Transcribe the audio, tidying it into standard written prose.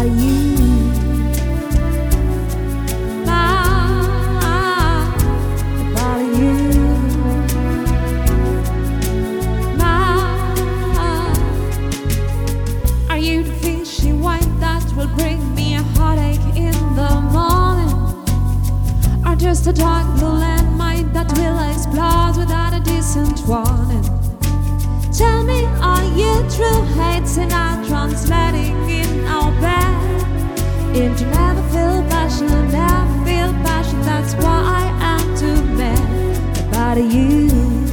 about you. About you. Are you the fishy wine that will bring me a heartache in the morning? Or just a dark blue landmine that will explode without a decent warning? Tell me, are you true hates and are translating in our bed into never feel passion, never feel passion? That's why I am too mad about you.